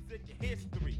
in your history.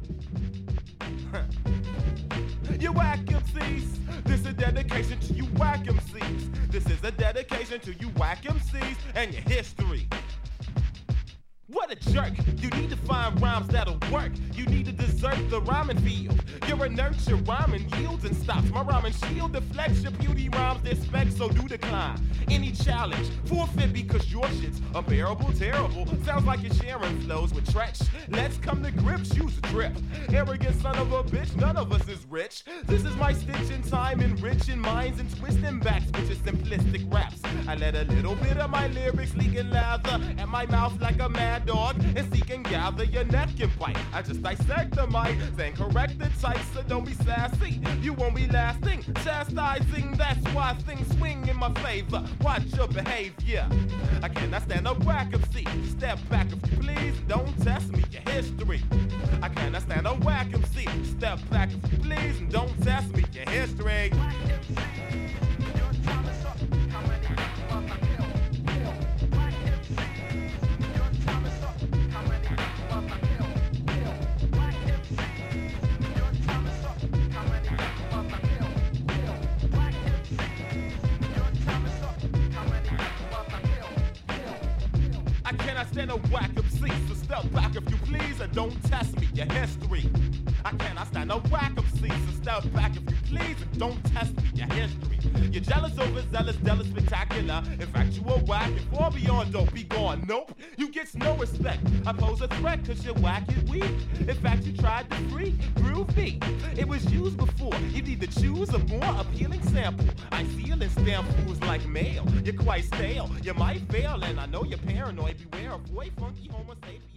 You whack MCs. This is a dedication to you whack MCs. This is a dedication to you whack MCs and your history. What a jerk. You need to find rhymes that'll work. You need to desert the rhyming field. You're inert, your rhyming yields and stops. My rhyming shield deflects your beauty rhymes, their specs, so do decline. Any challenge, forfeit because your shit's unbearable, terrible. Sounds like you're sharing flows with Tretch. Let's come to grips, use a trip. Arrogant son of a bitch, none of us is rich. This is my stitch in time, enriching minds and twisting backs with your simplistic raps. I let a little bit of my lyrics leak in lather at my mouth like a mad dog and seek and gather your neck and bite. I just dissect the mic, then correct the type, so don't be sassy. You won't be lasting, chastising. That's why things swing in my favor. Watch your behavior. I cannot stand a whack MC. Step back if you please. Don't test me, your history. I cannot stand a whack MC. Step back if you please, and don't test me, your history. Stand a whack MC, so step back if you please and don't test me, your history. I cannot stand a whack MC, so step back if you please and don't test me, your history. You're jealous, overzealous, jealous, spectacular. In fact, you a whack and far beyond don't be gone. Nope, you get no respect. I pose a threat cause you're whack and weak. In fact, you tried to freak, groove me. It was used before. You need to choose a more appealing sample. I feel and stamp fools like mail. You're quite stale. You might fail and I know you're paranoid. Beware of boy funky homo sapien.